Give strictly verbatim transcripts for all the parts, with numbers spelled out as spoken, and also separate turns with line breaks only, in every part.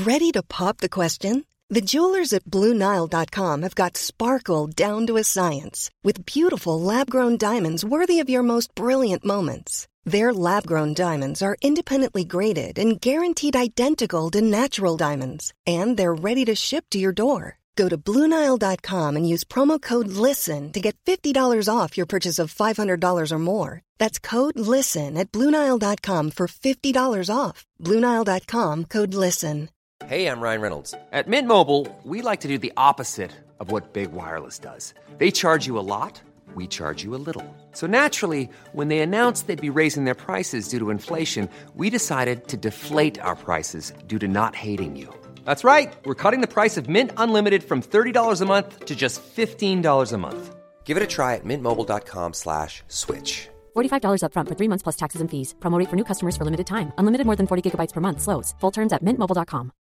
Ready to pop the question? The jewelers at Blue Nile dot com have got sparkle down to a science with beautiful lab-grown diamonds worthy of your most brilliant moments. Their lab-grown diamonds are independently graded and guaranteed identical to natural diamonds, and they're ready to ship to your door. Go to Blue Nile dot com and use promo code LISTEN to get fifty dollars off your purchase of five hundred dollars or more. That's code LISTEN at Blue Nile dot com for fifty dollars off. Blue Nile dot com, code LISTEN.
Hey, I'm Ryan Reynolds. At Mint Mobile, we like to do the opposite of what Big Wireless does. They charge you a lot, we charge you a little. So naturally, when they announced they'd be raising their prices due to inflation, we decided to deflate our prices due to not hating you. That's right. We're cutting the price of Mint Unlimited from thirty dollars a month to just fifteen dollars a month. Give it a try at mintmobile.com slash switch.
forty-five dollars up front for three months plus taxes and fees. Promo rate for new customers for limited time. Unlimited more than forty gigabytes per month. Slows full terms at mint mobile dot com.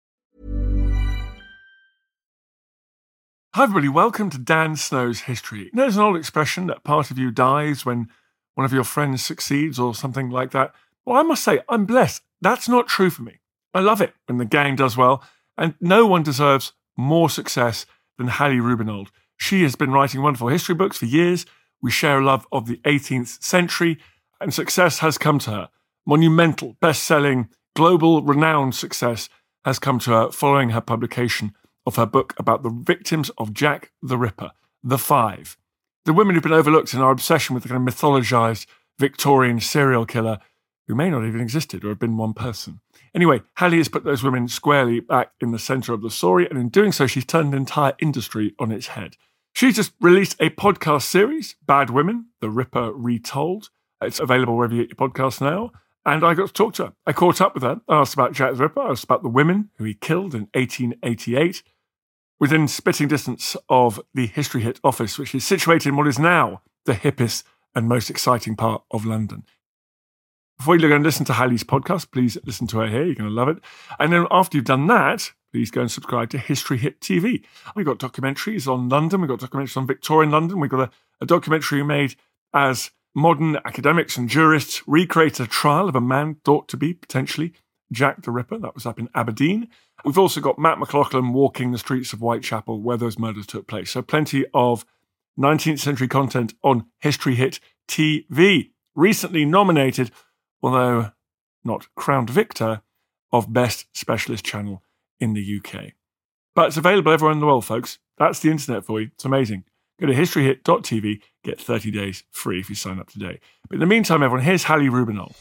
Hi everybody, welcome to Dan Snow's History. There's an old expression that part of you dies when one of your friends succeeds or something like that. Well, I must say, I'm blessed. That's not true for me. I love it when the gang does well, and no one deserves more success than Hallie Rubenhold. She has been writing wonderful history books for years. We share a love of the eighteenth century, and success has come to her. Monumental, best-selling, global renowned success has come to her following her publication of her book about the victims of Jack the Ripper, The Five. The women who've been overlooked in our obsession with the kind of mythologized Victorian serial killer who may not have even existed or have been one person. Anyway, Hallie has put those women squarely back in the centre of the story, and in doing so, she's turned the entire industry on its head. She's just released a podcast series, Bad Women, The Ripper Retold. It's available wherever you get your podcasts now. And I got to talk to her. I caught up with her. I asked about Jack the Ripper. I asked about the women who he killed in eighteen eighty-eight. Within spitting distance of the History Hit office, which is situated in what is now the hippest and most exciting part of London. Before you go and listen to Hallie's podcast, please listen to her here. You're going to love it. And then after you've done that, please go and subscribe to History Hit T V. We've got documentaries on London. We've got documentaries on Victorian London. We've got a, a documentary made as modern academics and jurists recreate a trial of a man thought to be potentially Jack the Ripper. That was up in Aberdeen. We've also got Matt McLaughlin walking the streets of Whitechapel where those murders took place. So plenty of nineteenth century content on History Hit T V. Recently nominated, although not crowned victor, of Best Specialist Channel in the U K. But it's available everywhere in the world, folks. That's the internet for you. It's amazing. Go to history hit dot t v, get thirty days free if you sign up today. But in the meantime, everyone, here's Hallie Rubenhold.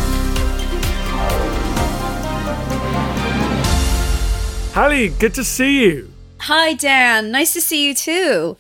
Hallie, good to see you.
Hi, Dan. Nice to see you too.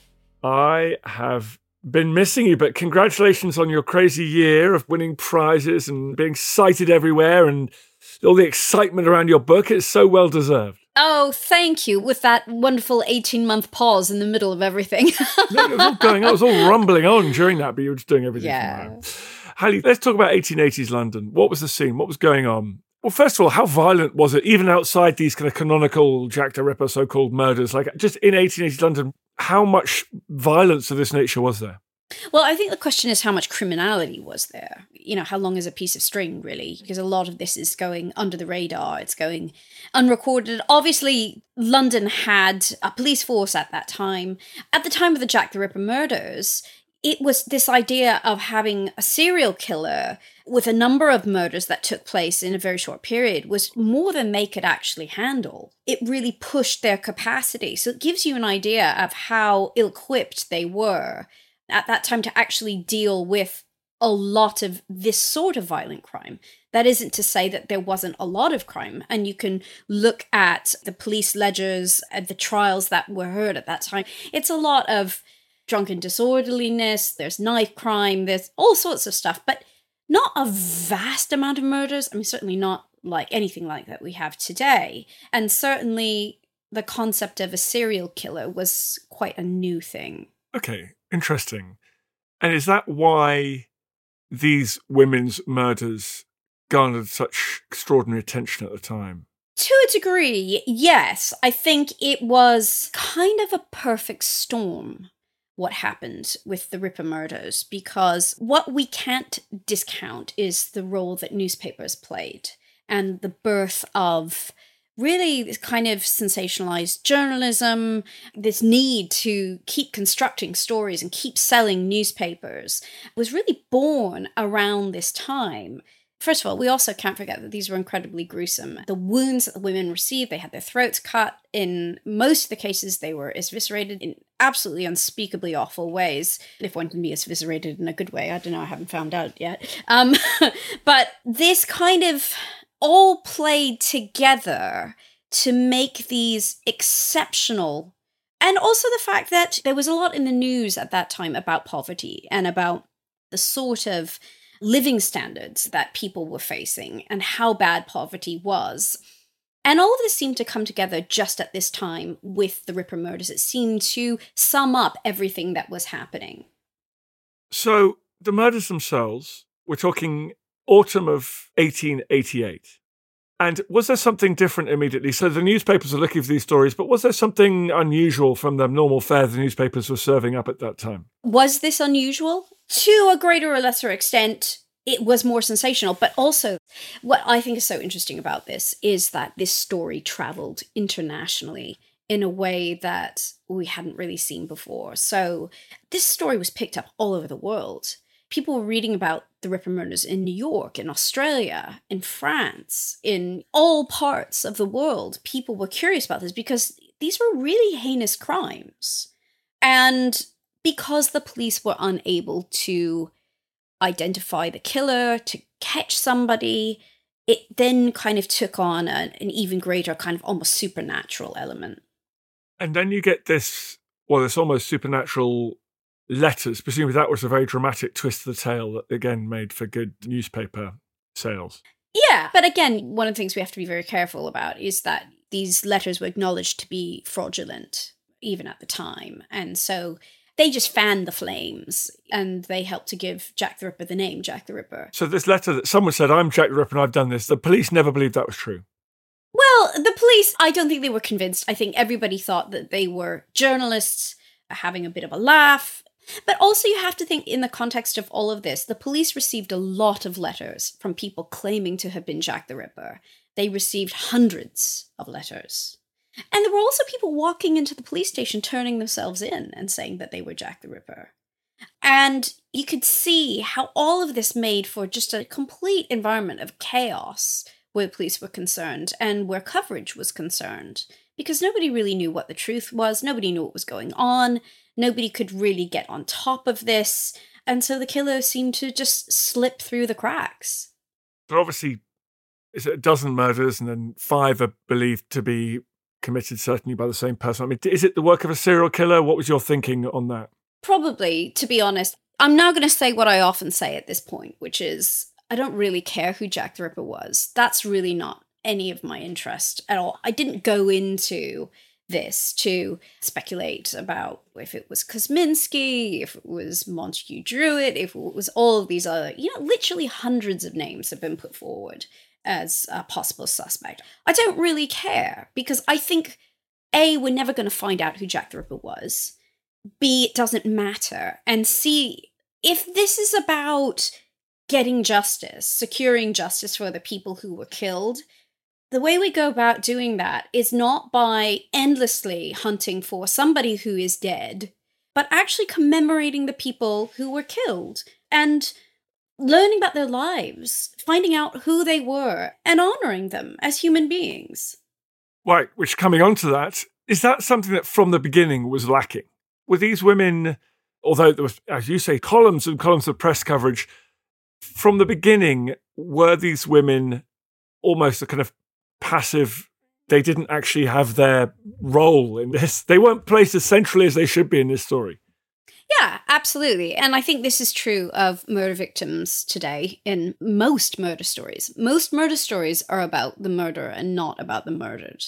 I have been missing you, but congratulations on your crazy year of winning prizes and being cited everywhere and all the excitement around your book. It's so well deserved.
Oh, thank you, with that wonderful eighteen-month pause in the middle of everything.
No, it was all going on. It was all rumbling on during that, but you were just doing everything
Yeah.
from home. Hallie, let's talk about eighteen eighties London. What was the scene? What was going on? Well, first of all, how violent was it, even outside these kind of canonical Jack the Ripper so-called murders? Like, just in eighteen eighties London, how much violence of this nature was there?
Well, I think the question is how much criminality was there? You know, how long is a piece of string, really? Because a lot of this is going under the radar. It's going unrecorded. Obviously, London had a police force at that time. At the time of the Jack the Ripper murders, it was this idea of having a serial killer with a number of murders that took place in a very short period was more than they could actually handle. It really pushed their capacity. So it gives you an idea of how ill-equipped they were at that time to actually deal with a lot of this sort of violent crime. That isn't to say that there wasn't a lot of crime, and you can look at the police ledgers and the trials that were heard at that time. It's a lot of drunken disorderliness, there's knife crime, there's all sorts of stuff, but not a vast amount of murders. I mean, certainly not like anything like that we have today. And certainly the concept of a serial killer was quite a new thing.
Okay, interesting. And is that why these women's murders garnered such extraordinary attention at the time?
To a degree, yes. I think it was kind of a perfect storm, what happened with the Ripper murders, because what we can't discount is the role that newspapers played and the birth of really this kind of sensationalized journalism, this need to keep constructing stories and keep selling newspapers was really born around this time. First of all, we also can't forget that these were incredibly gruesome. The wounds that the women received, they had their throats cut. In most of the cases, they were eviscerated in absolutely unspeakably awful ways. If one can be eviscerated in a good way, I don't know, I haven't found out yet. Um, but this kind of all played together to make these exceptional. And also the fact that there was a lot in the news at that time about poverty and about the sort of living standards that people were facing and how bad poverty was. And all of this seemed to come together just at this time with the Ripper murders. It seemed to sum up everything that was happening.
So the murders themselves, we're talking autumn of eighteen eighty-eight. And was there something different immediately? So the newspapers are looking for these stories, but was there something unusual from the normal fare the newspapers were serving up at that time?
Was this unusual? To a greater or lesser extent, it was more sensational. But also, what I think is so interesting about this is that this story traveled internationally in a way that we hadn't really seen before. So this story was picked up all over the world. People were reading about the Ripper murders in New York, in Australia, in France, in all parts of the world. People were curious about this because these were really heinous crimes. And because the police were unable to identify the killer, to catch somebody, it then kind of took on a, an even greater kind of almost supernatural element.
And then you get this, well, this almost supernatural letters. Presumably that was a very dramatic twist to the tale that, again, made for good newspaper sales.
Yeah, but again, one of the things we have to be very careful about is that these letters were acknowledged to be fraudulent, even at the time. And so they just fanned the flames, and they helped to give Jack the Ripper the name Jack the Ripper.
So this letter that someone said, I'm Jack the Ripper and I've done this, the police never believed that was true.
Well, the police, I don't think they were convinced. I think everybody thought that they were journalists having a bit of a laugh. But also you have to think in the context of all of this, the police received a lot of letters from people claiming to have been Jack the Ripper. They received hundreds of letters. And there were also people walking into the police station turning themselves in and saying that they were Jack the Ripper. And you could see how all of this made for just a complete environment of chaos where the police were concerned and where coverage was concerned. Because nobody really knew what the truth was. Nobody knew what was going on. Nobody could really get on top of this. And so the killer seemed to just slip through the cracks.
But obviously, is it a dozen murders and then five are believed to be committed certainly by the same person? I mean, is it the work of a serial killer? What was your thinking on that?
Probably, to be honest. I'm now going to say what I often say at this point, which is, I don't really care who Jack the Ripper was. That's really not any of my interest at all. I didn't go into this to speculate about if it was Kosminski, if it was Montague Druitt, if it was all of these other, you know, literally hundreds of names have been put forward as a possible suspect. I don't really care because I think, A, we're never going to find out who Jack the Ripper was. B, it doesn't matter. And C, if this is about getting justice, securing justice for the people who were killed, the way we go about doing that is not by endlessly hunting for somebody who is dead, but actually commemorating the people who were killed and learning about their lives, finding out who they were, and honoring them as human beings.
Right, which coming on to that, is that something that from the beginning was lacking? Were these women, although there was, as you say, columns and columns of press coverage, from the beginning, were these women almost a kind of passive, they didn't actually have their role in this? They weren't placed as centrally as they should be in this story.
Yeah, absolutely. And I think this is true of murder victims today in most murder stories. Most murder stories are about the murder and not about the murdered.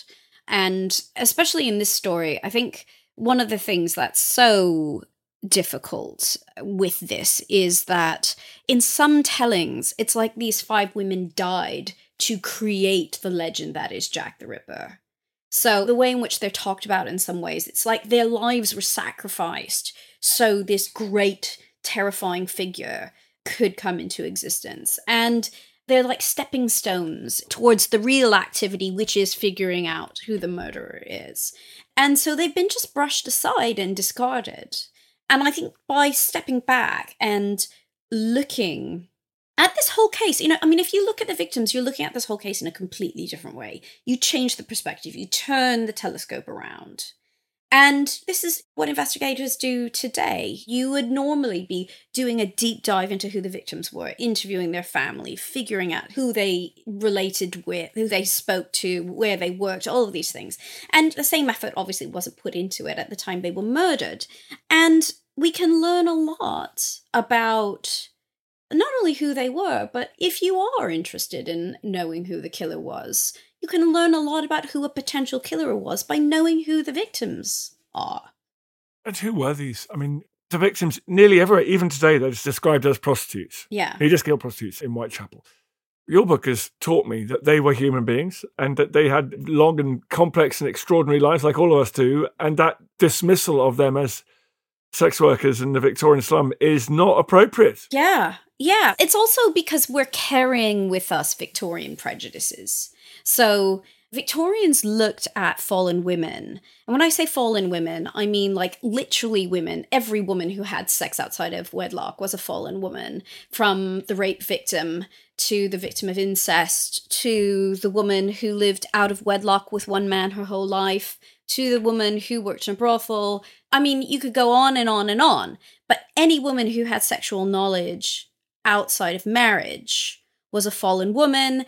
And especially in this story, I think one of the things that's so difficult with this is that in some tellings, it's like these five women died to create the legend that is Jack the Ripper. So the way in which they're talked about in some ways, it's like their lives were sacrificed so this great, terrifying figure could come into existence. And they're like stepping stones towards the real activity, which is figuring out who the murderer is. And so they've been just brushed aside and discarded. And I think by stepping back and looking at this whole case, you know, I mean, if you look at the victims, you're looking at this whole case in a completely different way. You change the perspective, you turn the telescope around. And this is what investigators do today. You would normally be doing a deep dive into who the victims were, interviewing their family, figuring out who they related with, who they spoke to, where they worked, all of these things. And the same effort obviously wasn't put into it at the time they were murdered. And we can learn a lot about not only who they were, but if you are interested in knowing who the killer was, you can learn a lot about who a potential killer was by knowing who the victims are.
And who were these? I mean, the victims, nearly everywhere, even today, they're just described as prostitutes.
Yeah.
He just killed prostitutes in Whitechapel. Your book has taught me that they were human beings and that they had long and complex and extraordinary lives like all of us do, and that dismissal of them as sex workers in the Victorian slum is not appropriate.
Yeah, yeah. It's also because we're carrying with us Victorian prejudices. So Victorians looked at fallen women. And when I say fallen women, I mean like literally women. Every woman who had sex outside of wedlock was a fallen woman, from the rape victim to the victim of incest, to the woman who lived out of wedlock with one man her whole life, to the woman who worked in a brothel. I mean, you could go on and on and on. But any woman who had sexual knowledge outside of marriage was a fallen woman,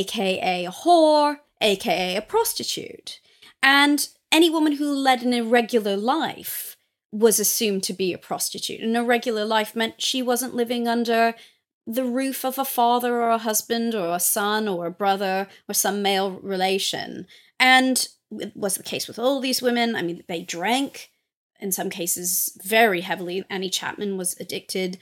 aka a whore, aka a prostitute. And any woman who led an irregular life was assumed to be a prostitute. An irregular life meant she wasn't living under the roof of a father or a husband or a son or a brother or some male relation. And it was the case with all these women. I mean, they drank, in some cases very heavily. Annie Chapman was addicted.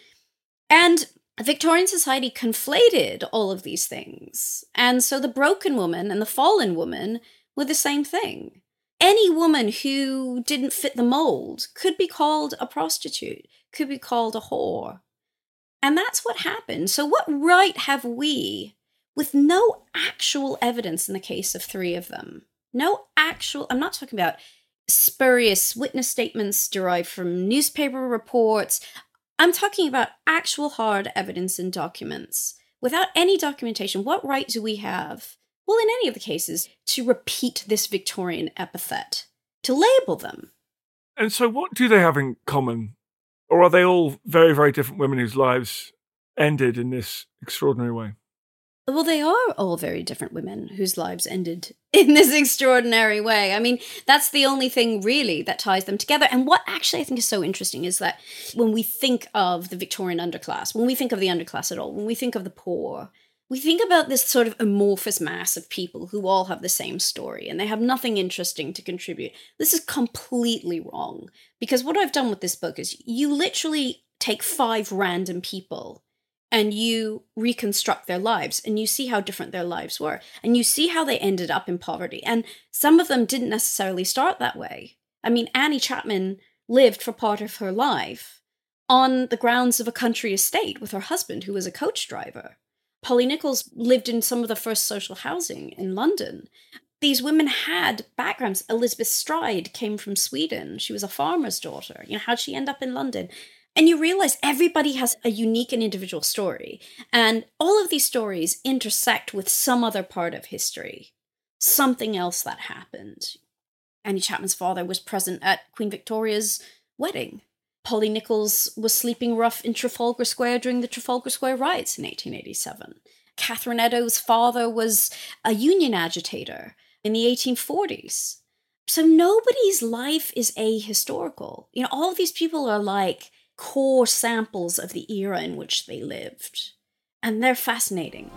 And Victorian society conflated all of these things. And so the broken woman and the fallen woman were the same thing. Any woman who didn't fit the mold could be called a prostitute, could be called a whore. And that's what happened. So what right have we, with no actual evidence in the case of three of them, no actual, I'm not talking about spurious witness statements derived from newspaper reports, I'm talking about actual hard evidence and documents. Without any documentation, what right do we have, well, in any of the cases, to repeat this Victorian epithet, to label them?
And so what do they have in common? Or are they all very, very different women whose lives ended in this extraordinary way?
Well, they are all very different women whose lives ended in this extraordinary way. I mean, that's the only thing really that ties them together. And what actually I think is so interesting is that when we think of the Victorian underclass, when we think of the underclass at all, when we think of the poor, we think about this sort of amorphous mass of people who all have the same story and they have nothing interesting to contribute. This is completely wrong, because what I've done with this book is you literally take five random people and you reconstruct their lives and you see how different their lives were and you see how they ended up in poverty. And some of them didn't necessarily start that way. I mean, Annie Chapman lived for part of her life on the grounds of a country estate with her husband, who was a coach driver. Polly Nichols lived in some of the first social housing in London. These women had backgrounds. Elizabeth Stride came from Sweden. She was a farmer's daughter. You know, how'd she end up in London? And you realize everybody has a unique and individual story. And all of these stories intersect with some other part of history. Something else that happened. Annie Chapman's father was present at Queen Victoria's wedding. Polly Nichols was sleeping rough in Trafalgar Square during the Trafalgar Square riots in eighteen eighty-seven. Catherine Eddowes' father was a union agitator in the eighteen forties. So nobody's life is ahistorical. You know, all of these people are like core samples of the era in which they lived. And they're fascinating.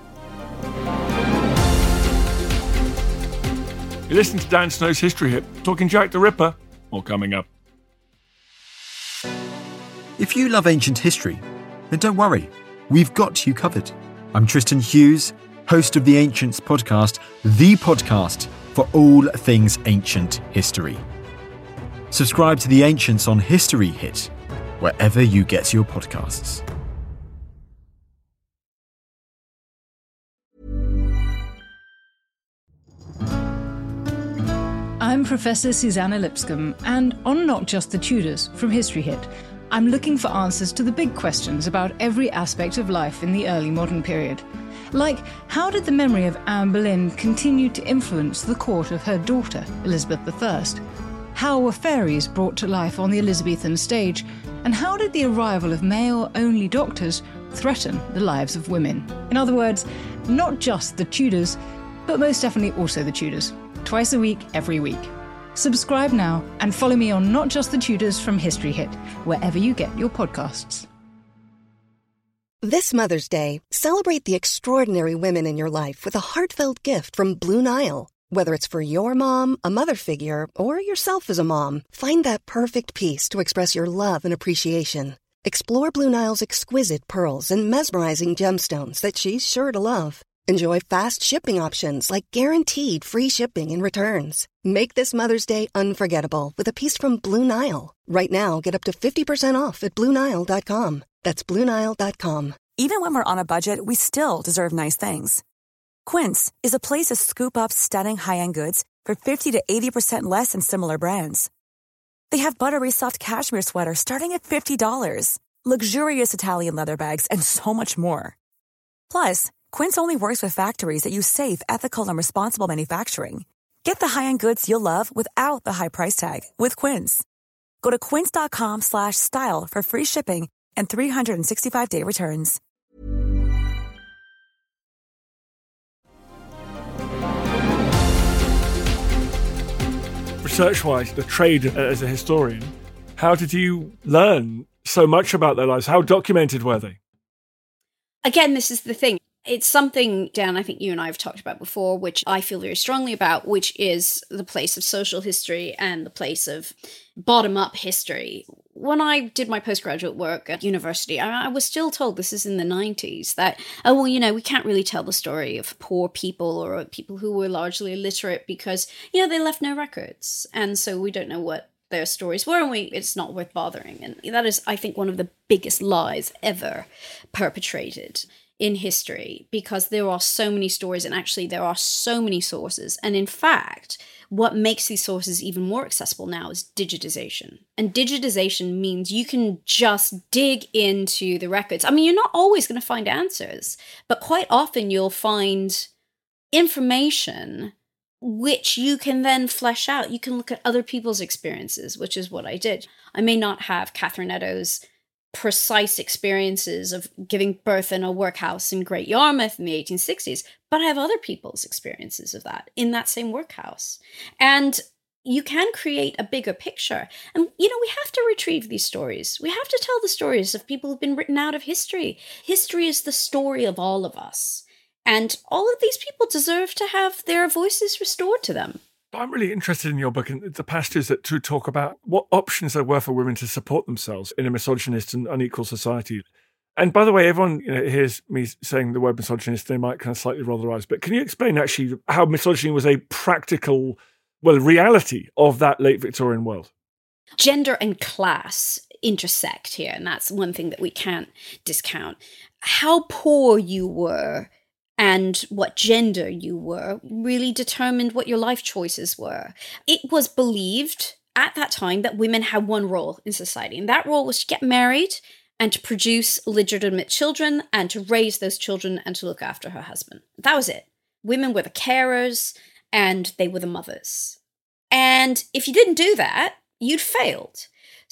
You listen to Dan Snow's History Hit, talking Jack the Ripper, all coming up.
If you love ancient history, then don't worry, we've got you covered. I'm Tristan Hughes, host of the Ancients podcast, the podcast for all things ancient history. Subscribe to the Ancients on History Hit, wherever you get your podcasts.
I'm Professor Susanna Lipscomb, and on Not Just the Tudors from History Hit, I'm looking for answers to the big questions about every aspect of life in the early modern period. Like, how did the memory of Anne Boleyn continue to influence the court of her daughter, Elizabeth the First? How were fairies brought to life on the Elizabethan stage? And how did the arrival of male-only doctors threaten the lives of women? In other words, not just the Tudors, but most definitely also the Tudors. Twice a week, every week. Subscribe now and follow me on Not Just the Tudors from History Hit, wherever you get your podcasts.
This Mother's Day, celebrate the extraordinary women in your life with a heartfelt gift from Blue Nile. Whether it's for your mom, a mother figure, or yourself as a mom, find that perfect piece to express your love and appreciation. Explore Blue Nile's exquisite pearls and mesmerizing gemstones that she's sure to love. Enjoy fast shipping options like guaranteed free shipping and returns. Make this Mother's Day unforgettable with a piece from Blue Nile. Right now, get up to fifty percent off at Blue Nile dot com. That's Blue Nile dot com.
Even when we're on a budget, we still deserve nice things. Quince is a place to scoop up stunning high-end goods for fifty to eighty percent less than similar brands. They have buttery soft cashmere sweaters starting at fifty dollars, luxurious Italian leather bags, and so much more. Plus, Quince only works with factories that use safe, ethical, and responsible manufacturing. Get the high-end goods you'll love without the high price tag with Quince. Go to quince.com slash style for free shipping and three sixty-five day returns.
Research-wise, the trade as a historian, how did you learn so much about their lives? How documented were they?
Again, this is the thing. It's something, Dan, I think you and I have talked about before, which I feel very strongly about, which is the place of social history and the place of bottom-up history. When I did my postgraduate work at university, I, I was still told, this is in the nineties, that, oh, well, you know, we can't really tell the story of poor people or people who were largely illiterate because, you know, they left no records. And so we don't know what their stories were, and we, it's not worth bothering. And that is, I think, one of the biggest lies ever perpetrated in history, because there are so many stories and actually there are so many sources. And in fact, what makes these sources even more accessible now is digitization. And digitization means you can just dig into the records. I mean, you're not always going to find answers, but quite often you'll find information which you can then flesh out. You can look at other people's experiences, which is what I did. I may not have Catherine Eddowes' precise experiences of giving birth in a workhouse in Great Yarmouth in the eighteen sixties, but I have other people's experiences of that in that same workhouse. And you can create a bigger picture. And, you know, we have to retrieve these stories. We have to tell the stories of people who've been written out of history. History is the story of all of us. And all of these people deserve to have their voices restored to them.
I'm really interested in your book and the passages that to talk about what options there were for women to support themselves in a misogynist and unequal society. And by the way, everyone you know, hears me saying the word misogynist, they might kind of slightly roll their eyes. But can you explain actually how misogyny was a practical, well, reality of that late Victorian world?
Gender and class intersect here, and that's one thing that we can't discount. How poor you were and what gender you were really determined what your life choices were. It was believed at that time that women had one role in society, and that role was to get married and to produce legitimate children and to raise those children and to look after her husband. That was it. Women were the carers and they were the mothers. And if you didn't do that, you'd failed.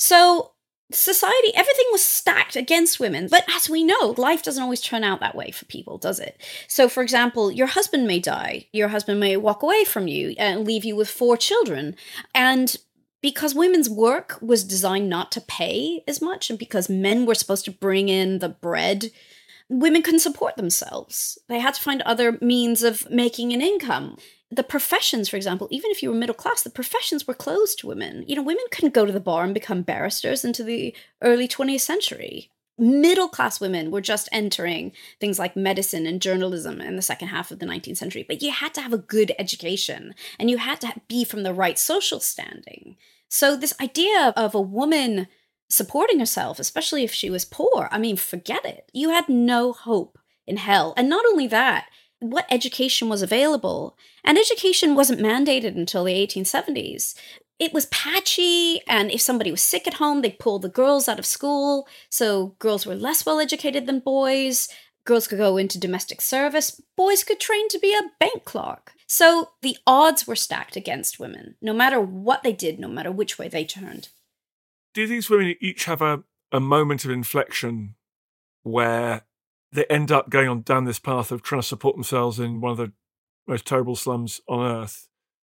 So society, everything was stacked against women. But as we know, life doesn't always turn out that way for people, does it? So, for example, your husband may die. Your husband may walk away from you and leave you with four children. And because women's work was designed not to pay as much, and because men were supposed to bring in the bread, women couldn't support themselves. They had to find other means of making an income. The professions, for example, even if you were middle class, the professions were closed to women. You know, women couldn't go to the bar and become barristers into the early twentieth century. Middle class women were just entering things like medicine and journalism in the second half of the nineteenth century. But you had to have a good education and you had to be from the right social standing. So this idea of a woman supporting herself, especially if she was poor, I mean, forget it. You had no hope in hell. And not only that, what education was available. And education wasn't mandated until the eighteen seventies. It was patchy, and if somebody was sick at home, they'd pull the girls out of school. So girls were less well educated than boys. Girls could go into domestic service. Boys could train to be a bank clerk. So the odds were stacked against women, no matter what they did, no matter which way they turned.
Do these women each have a, a moment of inflection where they end up going on down this path of trying to support themselves in one of the most terrible slums on earth?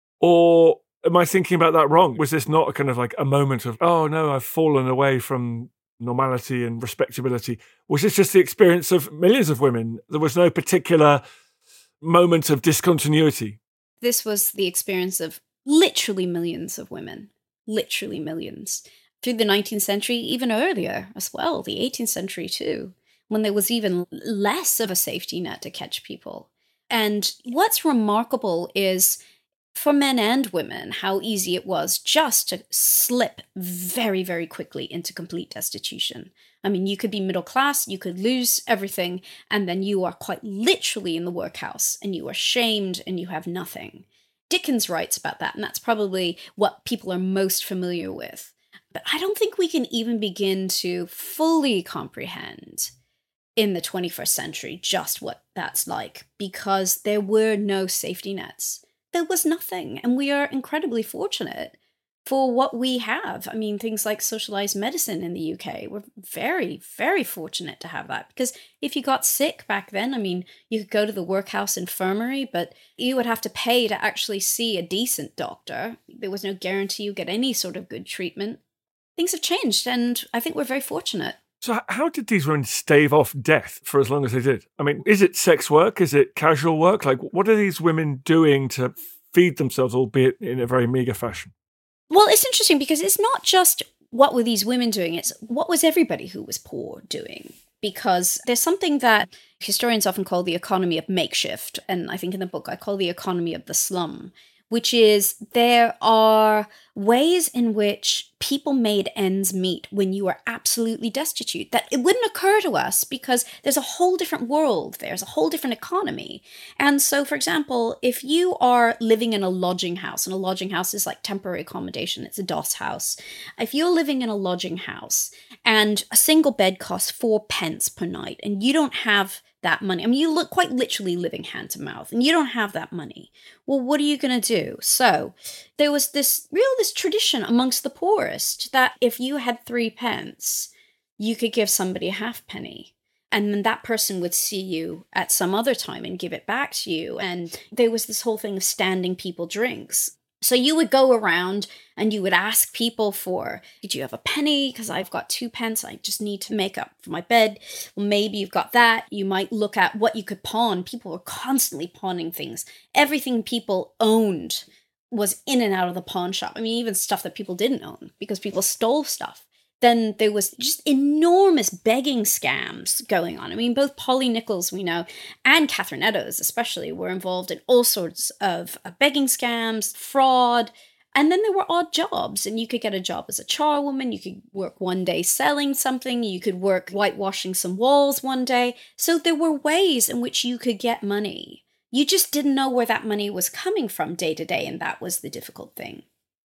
Or am I thinking about that wrong? Was this not a kind of like a moment of, oh no, I've fallen away from normality and respectability? Was this just the experience of millions of women? There was no particular moment of discontinuity.
This was the experience of literally millions of women, literally millions. Through the nineteenth century, even earlier as well, the eighteenth century too, when there was even less of a safety net to catch people. And what's remarkable is, for men and women, how easy it was just to slip very, very quickly into complete destitution. I mean, you could be middle class, you could lose everything, and then you are quite literally in the workhouse, and you are shamed, and you have nothing. Dickens writes about that, and that's probably what people are most familiar with. But I don't think we can even begin to fully comprehend in the twenty-first century just what that's like, because there were no safety nets. There was nothing, and we are incredibly fortunate for what we have. I mean, things like socialized medicine in the U K, we're very, very fortunate to have that, because if you got sick back then, I mean, you could go to the workhouse infirmary, but you would have to pay to actually see a decent doctor. There was no guarantee you get any sort of good treatment. Things have changed, and I think we're very fortunate.
So how did these women stave off death for as long as they did? I mean, is it sex work? Is it casual work? Like, what are these women doing to feed themselves, albeit in a very meager fashion?
Well, it's interesting because it's not just what were these women doing, it's what was everybody who was poor doing. Because there's something that historians often call the economy of makeshift, and I think in the book I call the economy of the slum, which is there are ways in which people made ends meet when you were absolutely destitute that it wouldn't occur to us because there's a whole different world, there's a whole different economy. And so, for example, if you are living in a lodging house, and a lodging house is like temporary accommodation, it's a doss house. If you're living in a lodging house and a single bed costs four pence per night and you don't have that money. I mean, you look quite literally living hand to mouth, and you don't have that money. Well, what are you going to do? So there was this real, this tradition amongst the poorest that if you had three pence, you could give somebody a halfpenny. And then that person would see you at some other time and give it back to you. And there was this whole thing of standing people drinks. So you would go around and you would ask people for, did you have a penny? Because I've got two pence. I just need to make up for my bed. Well, maybe you've got that. You might look at what you could pawn. People were constantly pawning things. Everything people owned was in and out of the pawn shop. I mean, even stuff that people didn't own because people stole stuff. Then there was just enormous begging scams going on. I mean, both Polly Nichols, we know, and Catherine Eddowes especially were involved in all sorts of uh, begging scams, fraud. And then there were odd jobs, and you could get a job as a charwoman. You could work one day selling something. You could work whitewashing some walls one day. So there were ways in which you could get money. You just didn't know where that money was coming from day to day, and that was the difficult thing.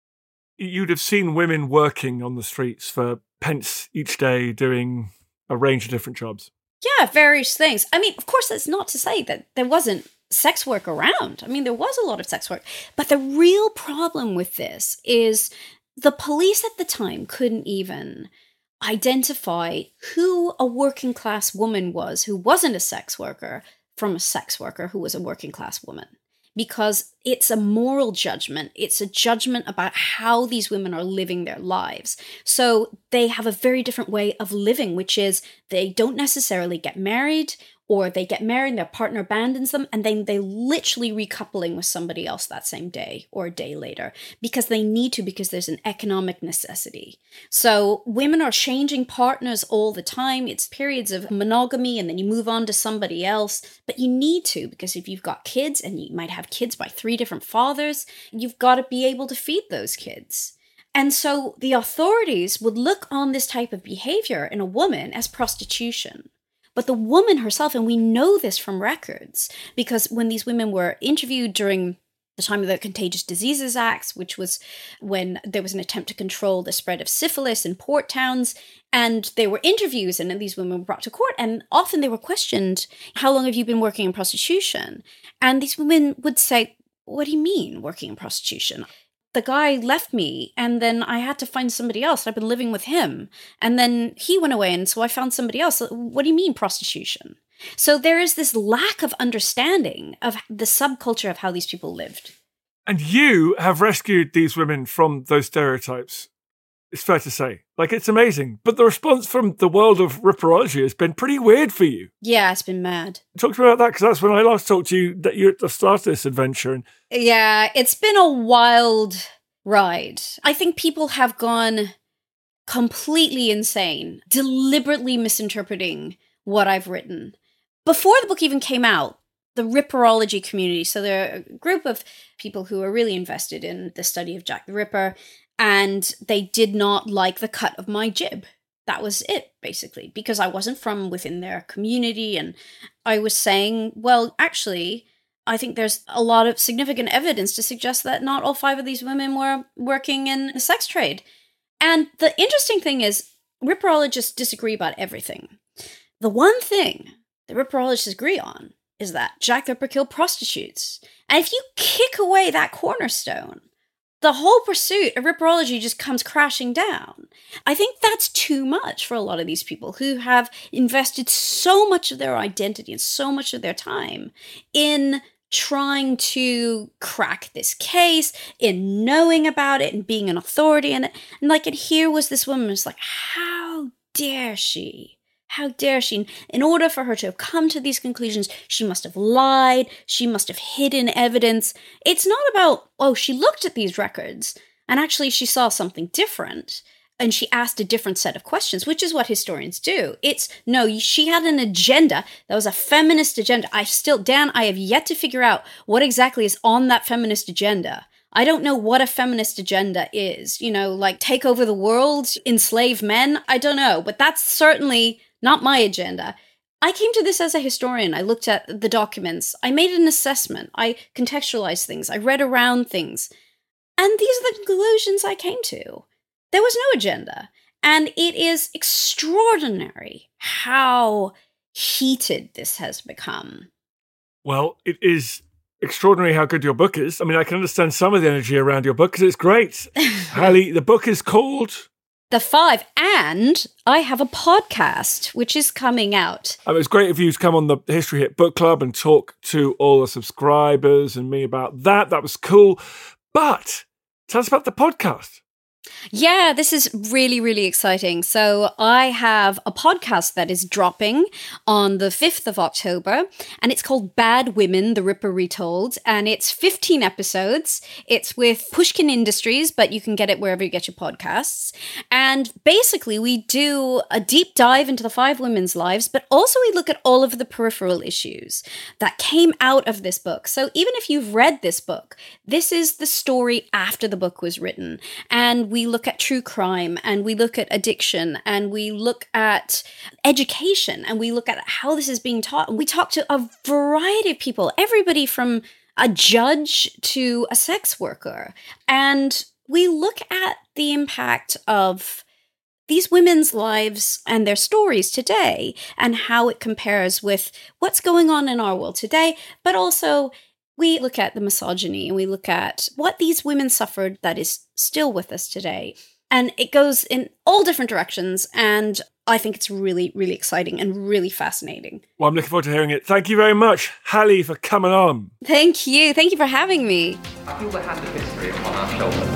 You'd have seen women working on the streets for pence each day doing a range of different jobs.
Yeah, various things. I mean, of course, that's not to say that there wasn't sex work around. I mean, there was a lot of sex work. But the real problem with this is the police at the time couldn't even identify who a working class woman was who wasn't a sex worker from a sex worker who was a working class woman. Because it's a moral judgment. It's a judgment about how these women are living their lives. So they have a very different way of living, which is they don't necessarily get married, or they get married and their partner abandons them, and then they literally recoupling with somebody else that same day or a day later because they need to, because there's an economic necessity. So women are changing partners all the time. It's periods of monogamy and then you move on to somebody else, but you need to, because if you've got kids and you might have kids by three different fathers, you've got to be able to feed those kids. And so the authorities would look on this type of behavior in a woman as prostitution. but the woman herself, and we know this from records, because when these women were interviewed during the time of the Contagious Diseases Acts, which was when there was an attempt to control the spread of syphilis in port towns, and there were interviews, and then these women were brought to court, and often they were questioned, how long have you been working in prostitution? And these women would say, what do you mean, working in prostitution? The guy left me, and then I had to find somebody else. I've been living with him, and then he went away, and so I found somebody else. What do you mean, prostitution? So there is this lack of understanding of the subculture of how these people lived.
And you have rescued these women from those stereotypes. It's fair to say. Like, it's amazing. But the response from the world of ripperology has been pretty weird for you.
Yeah, it's been mad.
Talk to me about that, because that's when I last talked to you, that you at the start of this adventure. And
yeah, it's been a wild ride. I think people have gone completely insane, deliberately misinterpreting what I've written. Before the book even came out, the ripperology community, so they're a group of people who are really invested in the study of Jack the Ripper, and they did not like the cut of my jib. That was it, basically, because I wasn't from within their community, and I was saying, well, actually, I think there's a lot of significant evidence to suggest that not all five of these women were working in the sex trade. And the interesting thing is, ripperologists disagree about everything. The one thing the ripperologists agree on is that Jack the Ripper killed prostitutes. And if you kick away that cornerstone, the whole pursuit of ripperology just comes crashing down. I think that's too much for a lot of these people who have invested so much of their identity and so much of their time in trying to crack this case, in knowing about it and being an authority in it. And like, and here was this woman who's like, how dare she? How dare she? In order for her to have come to these conclusions, she must have lied. She must have hidden evidence. It's not about, oh, she looked at these records and actually she saw something different and she asked a different set of questions, which is what historians do. It's, no, she had an agenda. That was a feminist agenda. I still, Dan, I have yet to figure out what exactly is on that feminist agenda. I don't know what a feminist agenda is. You know, like take over the world, enslave men? I don't know, but that's certainly not my agenda. I came to this as a historian. I looked at the documents. I made an assessment. I contextualized things. I read around things. And these are the conclusions I came to. There was no agenda. And it is extraordinary how heated this has become.
Well, it is extraordinary how good your book is. I mean, I can understand some of the energy around your book because it's great. Hallie, the book is called
The Five, and I have a podcast which is coming out.
Um, it was great of you to come on the History Hit Book Club and talk to all the subscribers and me about that. That was cool. But tell us about the podcast.
Yeah, this is really, really exciting. So I have a podcast that is dropping on the fifth of October, and it's called Bad Women, The Ripper Retold, and it's fifteen episodes. It's with Pushkin Industries, but you can get it wherever you get your podcasts. And basically, we do a deep dive into the five women's lives, but also we look at all of the peripheral issues that came out of this book. So even if you've read this book, this is the story after the book was written. And we look at true crime, and we look at addiction, and we look at education, and we look at how this is being taught. And we talk to a variety of people, everybody from a judge to a sex worker. And we look at the impact of these women's lives and their stories today and how it compares with what's going on in our world today, but also we look at the misogyny and we look at what these women suffered that is still with us today. And it goes in all different directions. And I think it's really, really exciting and really fascinating.
Well, I'm looking forward to hearing it. Thank you very much, Hallie, for coming on.
Thank you. Thank you for having me.
I feel the hand of history upon our shoulders.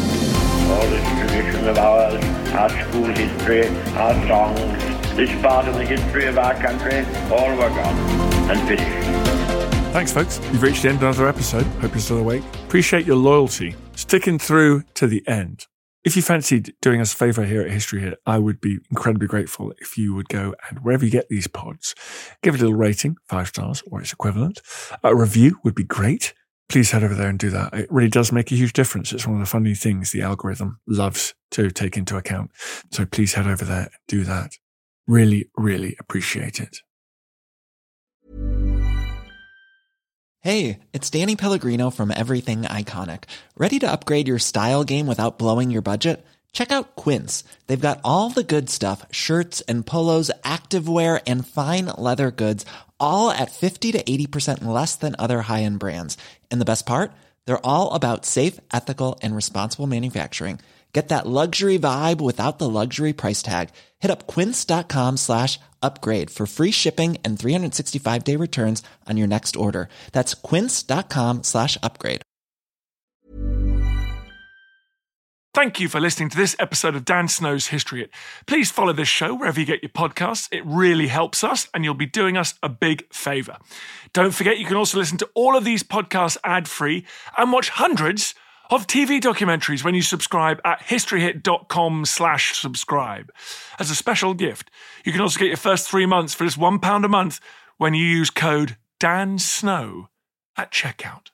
All this tradition of ours, our school history, our songs, this part of the history of our country, all were gone and finished.
Thanks, folks. You've reached the end of another episode. Hope you're still awake. Appreciate your loyalty, sticking through to the end. If you fancied doing us a favour here at History Hit, I would be incredibly grateful if you would go and wherever you get these pods, give it a little rating, five stars or its equivalent. A review would be great. Please head over there and do that. It really does make a huge difference. It's one of the funny things the algorithm loves to take into account. So please head over there and do that. Really, really appreciate it.
Hey, it's Danny Pellegrino from Everything Iconic. Ready to upgrade your style game without blowing your budget? Check out Quince. They've got all the good stuff, shirts and polos, activewear, and fine leather goods, all at fifty to eighty percent less than other high-end brands. And the best part? They're all about safe, ethical, and responsible manufacturing. Get that luxury vibe without the luxury price tag. Hit up quince.com slash upgrade for free shipping and three sixty-five day returns on your next order. That's quince.com slash upgrade.
Thank you for listening to this episode of Dan Snow's History Hit. Please follow this show wherever you get your podcasts. It really helps us, and you'll be doing us a big favour. Don't forget, you can also listen to all of these podcasts ad-free and watch hundreds of T V documentaries when you subscribe at historyhit.com slash subscribe. As a special gift, you can also get your first three months for just one pound a month when you use code DANSNOW at checkout.